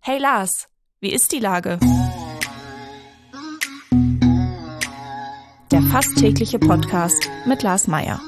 Hey Lars, wie ist die Lage? Der fast tägliche Podcast mit Lars Meyer.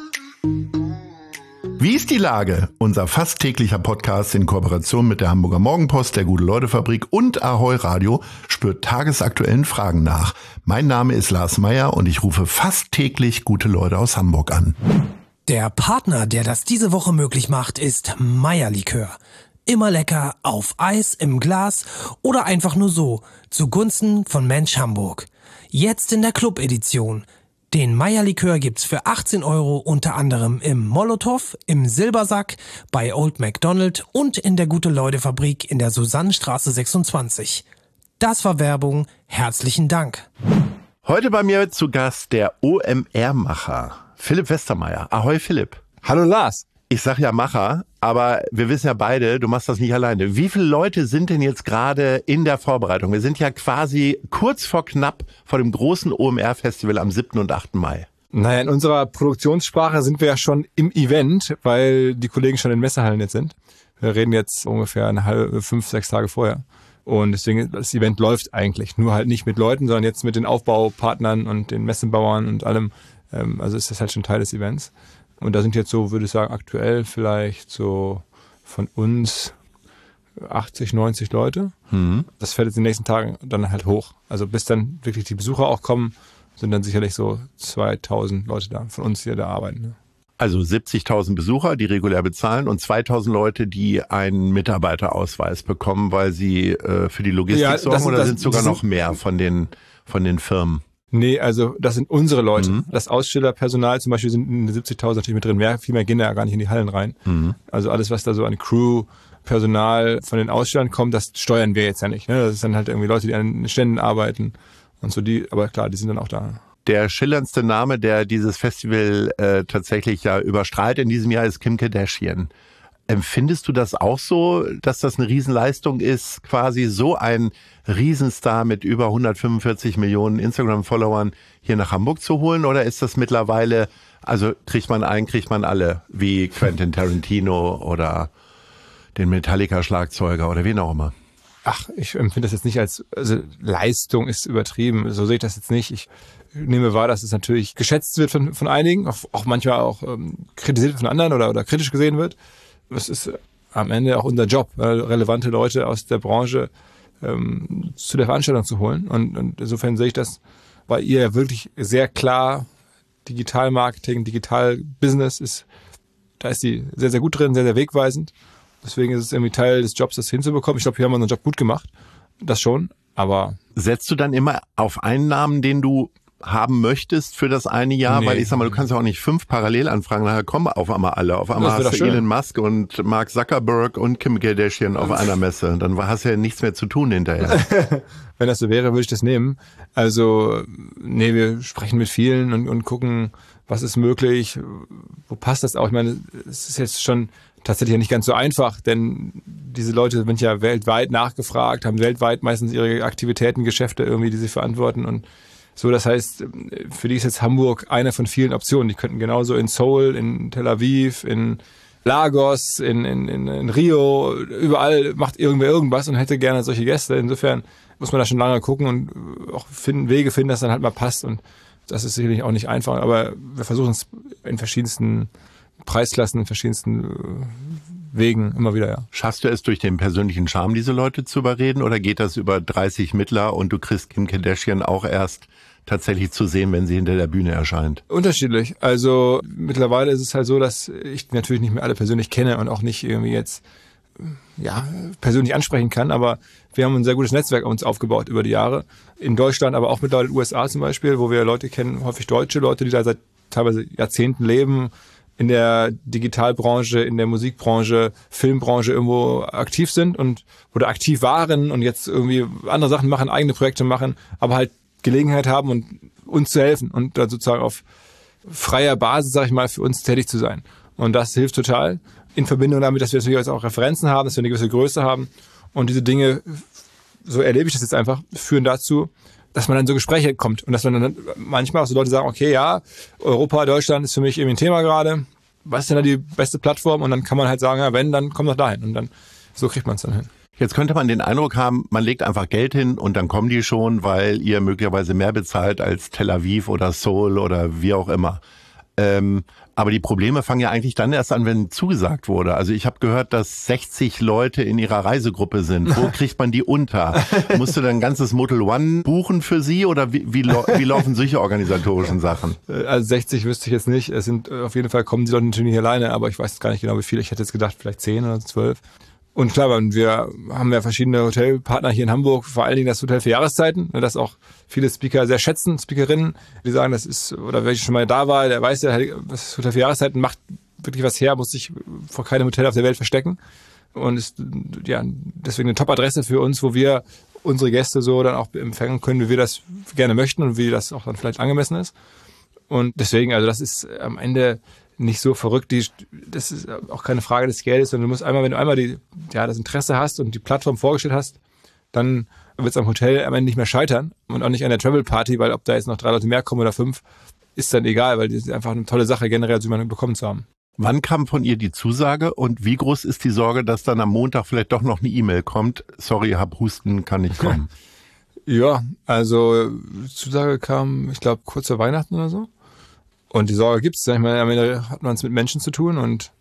Wie ist die Lage? Unser fast täglicher Podcast in Kooperation mit der Hamburger Morgenpost, der Gute-Leute-Fabrik und Ahoi Radio spürt tagesaktuellen Fragen nach. Mein Name ist Lars Meyer und ich rufe fast täglich gute Leute aus Hamburg an. Der Partner, der das diese Woche möglich macht, ist Meyer Likör. Immer lecker, auf Eis, im Glas oder einfach nur so, zugunsten von Mensch Hamburg. Jetzt in der Club-Edition. Den Meyer Likör gibt's für 18 € unter anderem im Molotow, im Silbersack, bei Old MacDonald und in der Gute-Leute-Fabrik in der Susannenstraße 26. Das war Werbung. Herzlichen Dank. Heute bei mir zu Gast der OMR-Macher, Philipp Westermeier. Ahoi Philipp. Hallo Lars. Ich sag ja Macher, aber wir wissen ja beide, du machst das nicht alleine. Wie viele Leute sind denn jetzt gerade in der Vorbereitung? Wir sind ja quasi kurz vor knapp vor dem großen OMR-Festival am 7. und 8. Mai. Naja, in unserer Produktionssprache sind wir ja schon im Event, weil die Kollegen schon in Messehallen jetzt sind. Wir reden jetzt ungefähr 5-6 Tage vorher. Und deswegen, das Event läuft eigentlich. Nur halt nicht mit Leuten, sondern jetzt mit den Aufbaupartnern und den Messebauern und allem. Also ist das halt schon Teil des Events. Und da sind jetzt so, würde ich sagen, aktuell vielleicht so von uns 80, 90 Leute. Mhm. Das fällt jetzt in den nächsten Tagen dann halt hoch. Also bis dann wirklich die Besucher auch kommen, sind dann sicherlich so 2000 Leute da von uns, die da arbeiten. Ne? Also 70.000 Besucher, die regulär bezahlen und 2.000 Leute, die einen Mitarbeiterausweis bekommen, weil sie für die Logistik sorgen, oder sind sogar noch mehr von den Firmen? Nee, also das sind unsere Leute. Mhm. Das Ausstellerpersonal zum Beispiel sind in den 70.000 natürlich mit drin. Viel mehr gehen da ja gar nicht in die Hallen rein. Mhm. Also alles, was da so an Crew, Personal von den Ausstellern kommt, das steuern wir jetzt ja nicht. Ne? Das ist dann halt irgendwie Leute, die an den Ständen arbeiten und so. Aber klar, die sind dann auch da. Der schillerndste Name, der dieses Festival tatsächlich ja überstrahlt in diesem Jahr, ist Kim Kardashian. Empfindest du das auch so, dass das eine Riesenleistung ist, quasi so ein Riesenstar mit über 145 Millionen Instagram-Followern hier nach Hamburg zu holen? Oder ist das mittlerweile, also kriegt man alle, wie Quentin Tarantino oder den Metallica-Schlagzeuger oder wen auch immer? Ach, ich empfinde das jetzt nicht als, also Leistung ist übertrieben, so sehe ich das jetzt nicht. Ich nehme wahr, dass es natürlich geschätzt wird von einigen, auch manchmal auch kritisiert von anderen oder kritisch gesehen wird. Es ist am Ende auch unser Job, relevante Leute aus der Branche zu der Veranstaltung zu holen. Und insofern sehe ich das, weil ihr ja wirklich sehr klar Digital-Marketing, Digital-Business ist, da ist die sehr, sehr gut drin, sehr, sehr wegweisend. Deswegen ist es irgendwie Teil des Jobs, das hinzubekommen. Ich glaube, hier haben wir unseren Job gut gemacht. Das schon, aber... Setzt du dann immer auf einen Namen, den du haben möchtest für das eine Jahr? Nee. Weil ich sag mal, du kannst ja auch nicht 5 Parallelanfragen, nachher kommen auf einmal alle. Auf einmal hast du Elon Musk und Mark Zuckerberg und Kim Kardashian auf einer Messe. Dann hast du ja nichts mehr zu tun hinterher. Wenn das so wäre, würde ich das nehmen. Also, nee, wir sprechen mit vielen und gucken, was ist möglich, wo passt das auch. Ich meine, es ist jetzt schon tatsächlich nicht ganz so einfach, denn diese Leute sind ja weltweit nachgefragt, haben weltweit meistens ihre Aktivitäten, Geschäfte irgendwie, die sie verantworten und so, das heißt, für die ist jetzt Hamburg eine von vielen Optionen. Die könnten genauso in Seoul, in Tel Aviv, in Lagos, in Rio, überall macht irgendwer irgendwas und hätte gerne solche Gäste. Insofern muss man da schon lange gucken und auch Wege finden, dass dann halt mal passt. Und das ist sicherlich auch nicht einfach, aber wir versuchen es in verschiedensten Preisklassen, in verschiedensten Wegen immer wieder, ja. Schaffst du es durch den persönlichen Charme, diese Leute zu überreden, oder geht das über 30 Mittler und du kriegst Kim Kardashian auch erst tatsächlich zu sehen, wenn sie hinter der Bühne erscheint? Unterschiedlich. Also mittlerweile ist es halt so, dass ich natürlich nicht mehr alle persönlich kenne und auch nicht irgendwie jetzt persönlich ansprechen kann, aber wir haben ein sehr gutes Netzwerk uns aufgebaut über die Jahre. In Deutschland, aber auch mittlerweile in den USA zum Beispiel, wo wir Leute kennen, häufig deutsche Leute, die da seit teilweise Jahrzehnten leben, in der Digitalbranche, in der Musikbranche, Filmbranche irgendwo aktiv sind oder aktiv waren und jetzt irgendwie andere Sachen machen, eigene Projekte machen, aber halt Gelegenheit haben und uns zu helfen und dann sozusagen auf freier Basis, sag ich mal, für uns tätig zu sein. Und das hilft total in Verbindung damit, dass wir natürlich auch Referenzen haben, dass wir eine gewisse Größe haben und diese Dinge, so erlebe ich das jetzt einfach, führen dazu, dass man dann so Gespräche kommt und dass man dann manchmal auch so Leute sagen, okay, ja, Europa, Deutschland ist für mich irgendwie ein Thema gerade. Was ist denn da die beste Plattform? Und dann kann man halt sagen, ja, wenn, dann komm doch dahin. Und dann so kriegt man es dann hin. Jetzt könnte man den Eindruck haben, man legt einfach Geld hin und dann kommen die schon, weil ihr möglicherweise mehr bezahlt als Tel Aviv oder Seoul oder wie auch immer. Aber die Probleme fangen ja eigentlich dann erst an, wenn zugesagt wurde. Also ich habe gehört, dass 60 Leute in ihrer Reisegruppe sind. Wo kriegt man die unter? Musst du dann ein ganzes Motel One buchen für sie oder wie laufen solche organisatorischen Sachen? Also 60 wüsste ich jetzt nicht. Es sind auf jeden Fall kommen die Leute natürlich nicht alleine, aber ich weiß gar nicht genau, wie viele. Ich hätte jetzt gedacht, vielleicht 10 oder 12. Und klar, wir haben ja verschiedene Hotelpartner hier in Hamburg, vor allen Dingen das Hotel für Jahreszeiten, das auch viele Speaker sehr schätzen, Speakerinnen, die sagen, das ist, oder wer schon mal da war, der weiß ja, das Hotel für Jahreszeiten macht wirklich was her, muss sich vor keinem Hotel auf der Welt verstecken und ist ja deswegen eine Top-Adresse für uns, wo wir unsere Gäste so dann auch empfangen können, wie wir das gerne möchten und wie das auch dann vielleicht angemessen ist. Und deswegen, also das ist am Ende nicht so verrückt. Das ist auch keine Frage des Geldes, sondern du musst einmal, wenn du einmal das Interesse hast und die Plattform vorgestellt hast, dann wird es am Hotel am Ende nicht mehr scheitern und auch nicht an der Travel Party, weil ob da jetzt noch 3 Leute mehr kommen oder 5, ist dann egal, weil das ist einfach eine tolle Sache, generell so jemanden bekommen zu haben. Wann kam von ihr die Zusage und wie groß ist die Sorge, dass dann am Montag vielleicht doch noch eine E-Mail kommt? Sorry, hab Husten, kann nicht kommen. Ja, also Zusage kam, ich glaube, kurz vor Weihnachten oder so. Und die Sorge gibt's. Ich meine, am Ende hat man es mit Menschen zu tun und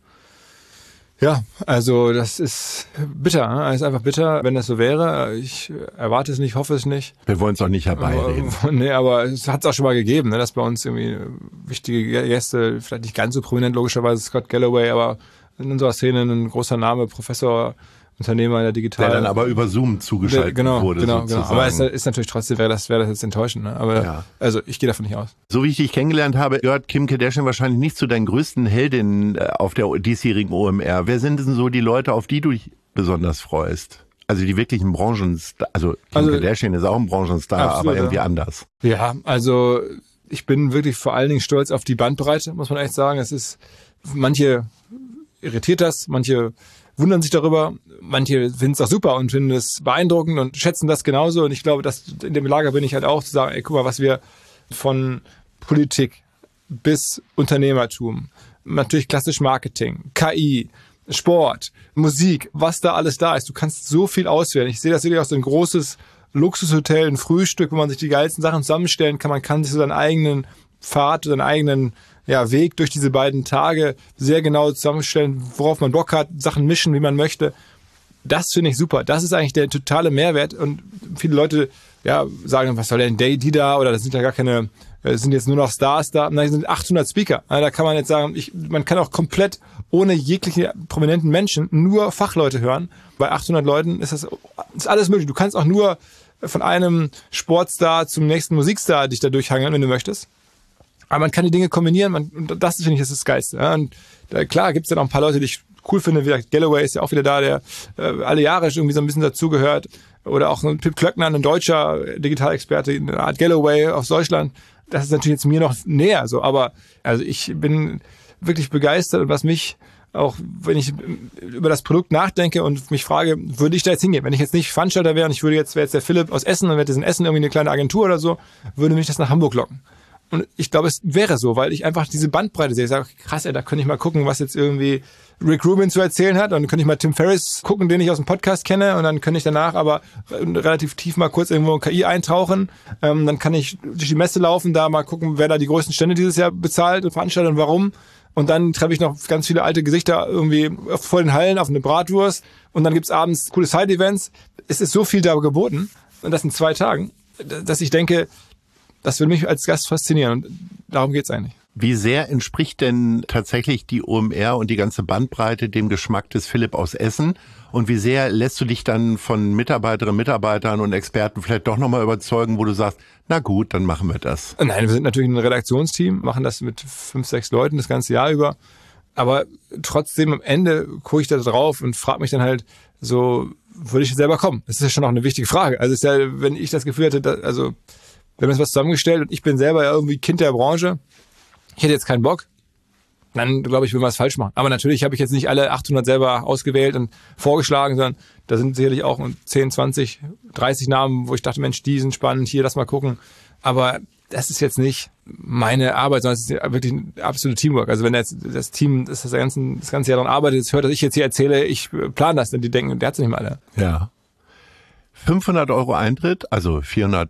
ja, also das ist bitter. Es ist einfach bitter, wenn das so wäre. Ich erwarte es nicht, hoffe es nicht. Wir wollen es auch nicht herbeireden. Nee, aber es hat es auch schon mal gegeben, dass bei uns irgendwie wichtige Gäste, vielleicht nicht ganz so prominent logischerweise Scott Galloway, aber in unserer Szene ein großer Name, Professor, Unternehmer in der Digital. Der dann aber über Zoom zugeschaltet wurde. Genau. Aber es ist natürlich trotzdem, wäre das jetzt enttäuschend. Ne? Aber ja. Also ich gehe davon nicht aus. So wie ich dich kennengelernt habe, gehört Kim Kardashian wahrscheinlich nicht zu deinen größten Heldinnen auf der diesjährigen OMR. Wer sind denn so die Leute, auf die du dich besonders freust? Also die wirklichen Branchenstar. Also Kim Kardashian ist auch ein Branchenstar, absolut, aber irgendwie anders. Ja, also ich bin wirklich vor allen Dingen stolz auf die Bandbreite, muss man echt sagen. Es ist, manche irritiert das, manche wundern sich darüber, manche finden es auch super und finden es beeindruckend und schätzen das genauso. Und ich glaube, dass in dem Lager bin ich halt auch zu sagen, ey, guck mal, was wir von Politik bis Unternehmertum, natürlich klassisch Marketing, KI, Sport, Musik, was da alles da ist. Du kannst so viel auswählen. Ich sehe das wirklich aus so ein großes Luxushotel, ein Frühstück, wo man sich die geilsten Sachen zusammenstellen kann. Man kann sich so seinen eigenen Pfad, seinen eigenen Weg durch diese beiden Tage sehr genau zusammenstellen, worauf man Bock hat, Sachen mischen, wie man möchte. Das finde ich super. Das ist eigentlich der totale Mehrwert. Und viele Leute sagen, was soll denn die da? Oder das sind ja gar keine, das sind jetzt nur noch Stars da. Nein, das sind 800 Speaker. Da kann man jetzt sagen, man kann auch komplett ohne jegliche prominenten Menschen nur Fachleute hören. Bei 800 Leuten ist alles möglich. Du kannst auch nur von einem Sportstar zum nächsten Musikstar dich da durchhangeln, wenn du möchtest. Aber man kann die Dinge kombinieren, und das finde ich, das Geilste. Ja, und klar gibt's dann auch ein paar Leute, die ich cool finde, wie gesagt, Galloway ist ja auch wieder da, der alle Jahre irgendwie so ein bisschen dazugehört. Oder auch ein Pip Klöckner, ein deutscher Digitalexperte, eine Art Galloway aus Deutschland. Das ist natürlich jetzt mir noch näher so, aber also ich bin wirklich begeistert und was mich auch, wenn ich über das Produkt nachdenke und mich frage, würde ich da jetzt hingehen? Wenn ich jetzt nicht Veranstalter wäre und wäre jetzt der Philipp aus Essen und wäre jetzt in Essen irgendwie eine kleine Agentur oder so, würde mich das nach Hamburg locken. Und ich glaube, es wäre so, weil ich einfach diese Bandbreite sehe. Ich sage, krass, da könnte ich mal gucken, was jetzt irgendwie Rick Rubin zu erzählen hat. Und dann könnte ich mal Tim Ferriss gucken, den ich aus dem Podcast kenne. Und dann könnte ich danach aber relativ tief mal kurz irgendwo in KI eintauchen. Dann kann ich durch die Messe laufen, da mal gucken, wer da die größten Stände dieses Jahr bezahlt und veranstaltet und warum. Und dann treffe ich noch ganz viele alte Gesichter irgendwie vor den Hallen auf eine Bratwurst. Und dann gibt's abends coole Side-Events. Es ist so viel da geboten. Und das in 2 Tagen, dass ich denke, das würde mich als Gast faszinieren und darum geht's eigentlich. Wie sehr entspricht denn tatsächlich die OMR und die ganze Bandbreite dem Geschmack des Philipp aus Essen? Und wie sehr lässt du dich dann von Mitarbeiterinnen, Mitarbeitern und Experten vielleicht doch nochmal überzeugen, wo du sagst, na gut, dann machen wir das? Nein, wir sind natürlich ein Redaktionsteam, machen das mit 5, 6 Leuten das ganze Jahr über. Aber trotzdem am Ende gucke ich da drauf und frage mich dann halt so, würde ich selber kommen? Das ist ja schon auch eine wichtige Frage. Also ist ja, wenn ich das Gefühl hätte, wir haben jetzt was zusammengestellt und ich bin selber ja irgendwie Kind der Branche, ich hätte jetzt keinen Bock, dann glaube ich, will man was falsch machen. Aber natürlich habe ich jetzt nicht alle 800 selber ausgewählt und vorgeschlagen, sondern da sind sicherlich auch 10, 20, 30 Namen, wo ich dachte, Mensch, die sind spannend, hier, lass mal gucken. Aber das ist jetzt nicht meine Arbeit, sondern es ist wirklich ein absolutes Teamwork. Also wenn jetzt das Team das ganze Jahr daran arbeitet, jetzt hört, dass ich jetzt hier erzähle, ich plane das, dann die denken, der hat es nicht mal alle. Ja. 500 € Eintritt, also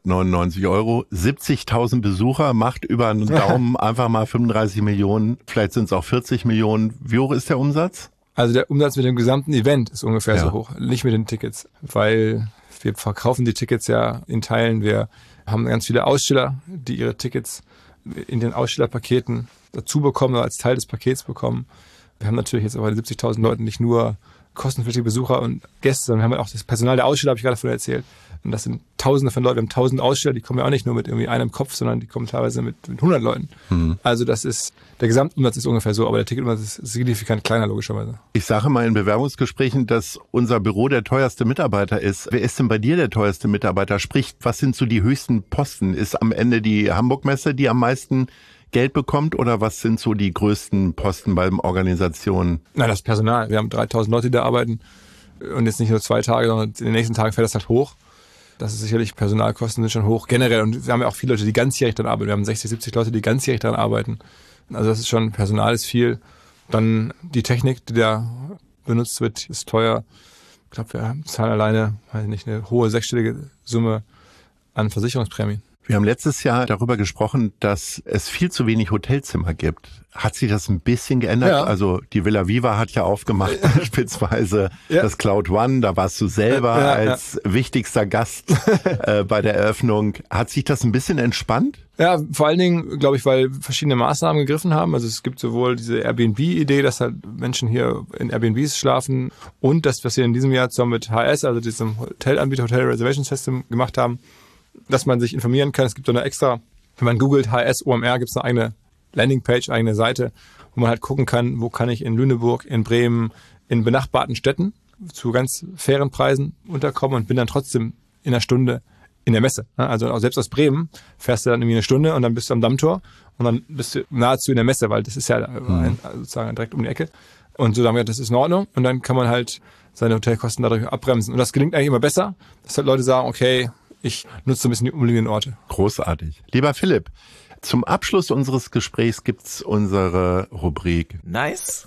499 €, 70.000 Besucher, macht über einen Daumen einfach mal 35 Millionen, vielleicht sind es auch 40 Millionen. Wie hoch ist der Umsatz? Also der Umsatz mit dem gesamten Event ist ungefähr so hoch, nicht mit den Tickets, weil wir verkaufen die Tickets ja in Teilen. Wir haben ganz viele Aussteller, die ihre Tickets in den Ausstellerpaketen dazu bekommen oder als Teil des Pakets bekommen. Wir haben natürlich jetzt aber 70.000 Leuten nicht nur kostenpflichtige Besucher und Gäste, sondern wir haben auch das Personal der Aussteller, habe ich gerade vorhin erzählt. Und das sind Tausende von Leuten. Wir haben 1000 Aussteller, die kommen ja auch nicht nur mit irgendwie einem Kopf, sondern die kommen teilweise mit 100 Leuten. Also der Gesamtumsatz ist ungefähr so, aber der Ticketumsatz ist signifikant kleiner, logischerweise. Ich sage mal in Bewerbungsgesprächen, dass unser Büro der teuerste Mitarbeiter ist. Wer ist denn bei dir der teuerste Mitarbeiter? Sprich, was sind so die höchsten Posten? Ist am Ende die Hamburg-Messe, die am meisten Geld bekommt, oder was sind so die größten Posten bei Organisationen? Nein, das Personal. Wir haben 3000 Leute, die da arbeiten und jetzt nicht nur 2 Tage, sondern in den nächsten Tagen fällt das halt hoch. Das ist sicherlich, Personalkosten sind schon hoch generell und wir haben ja auch viele Leute, die ganzjährig daran arbeiten. Wir haben 60, 70 Leute, die ganzjährig daran arbeiten. Also das ist schon, Personal ist viel. Dann die Technik, die da benutzt wird, ist teuer. Ich glaube, wir zahlen alleine, weiß nicht, eine hohe 6-stellige Summe an Versicherungsprämien. Wir haben letztes Jahr darüber gesprochen, dass es viel zu wenig Hotelzimmer gibt. Hat sich das ein bisschen geändert? Ja. Also die Villa Viva hat ja aufgemacht, beispielsweise das Cloud One, da warst du selber als wichtigster Gast bei der Eröffnung. Hat sich das ein bisschen entspannt? Ja, vor allen Dingen, glaube ich, weil verschiedene Maßnahmen gegriffen haben. Also es gibt sowohl diese Airbnb-Idee, dass halt Menschen hier in Airbnbs schlafen, und das, was wir in diesem Jahr zusammen mit HS, also diesem Hotelanbieter, Hotel Reservation System, gemacht haben, dass man sich informieren kann. Es gibt so eine extra, wenn man googelt HS OMR, gibt es eine eigene Landingpage, eigene Seite, wo man halt gucken kann, wo kann ich in Lüneburg, in Bremen, in benachbarten Städten zu ganz fairen Preisen unterkommen und bin dann trotzdem in einer Stunde in der Messe. Also auch selbst aus Bremen fährst du dann irgendwie eine Stunde und dann bist du am Dammtor und dann bist du nahezu in der Messe, weil das ist ja sozusagen direkt um die Ecke. Und so sagen wir, das ist in Ordnung, und dann kann man halt seine Hotelkosten dadurch abbremsen. Und das gelingt eigentlich immer besser, dass halt Leute sagen, okay, ich nutze so ein bisschen die umliegenden Orte. Großartig. Lieber Philipp, zum Abschluss unseres Gesprächs gibt's unsere Rubrik Nice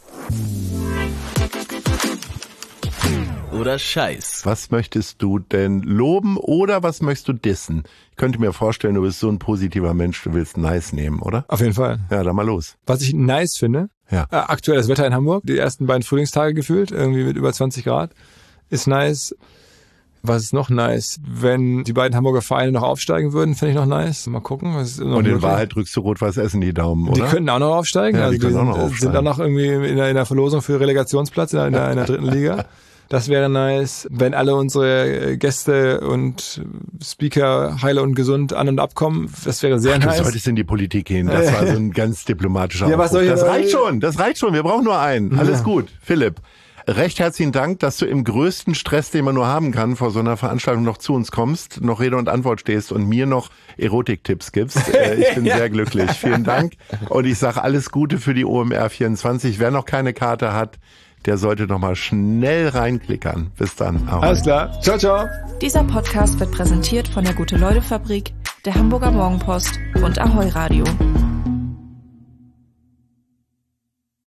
oder Scheiß. Was möchtest du denn loben oder was möchtest du dissen? Ich könnte mir vorstellen, du bist so ein positiver Mensch, du willst nice nehmen, oder? Auf jeden Fall. Ja, dann mal los. Was ich nice finde, aktuelles Wetter in Hamburg, die ersten beiden Frühlingstage gefühlt, irgendwie mit über 20 Grad, ist nice. Was ist noch nice? Wenn die beiden Hamburger Vereine noch aufsteigen würden, fände ich noch nice. Mal gucken. Was ist noch und in möglich? Wahrheit drückst du Rot-Weiß Essen die Daumen, oder? Die könnten auch noch aufsteigen. Ja, also die sind auch noch irgendwie in der Verlosung für Relegationsplatz in der 3. Liga. Das wäre nice. Wenn alle unsere Gäste und Speaker heile und gesund an- und abkommen, das wäre sehr nice. Du solltest in die Politik gehen. Das war so ein ganz diplomatischer Ja, was soll ich Das reicht schon. Wir brauchen nur einen. Alles gut. Philipp, recht herzlichen Dank, dass du im größten Stress, den man nur haben kann, vor so einer Veranstaltung noch zu uns kommst, noch Rede und Antwort stehst und mir noch Erotiktipps gibst. Ich bin sehr glücklich. Vielen Dank. Und ich sage alles Gute für die OMR 24. Wer noch keine Karte hat, der sollte noch mal schnell reinklickern. Bis dann. Ahoi. Alles klar. Ciao, ciao. Dieser Podcast wird präsentiert von der Gute-Leute-Fabrik, der Hamburger Morgenpost und Ahoi Radio.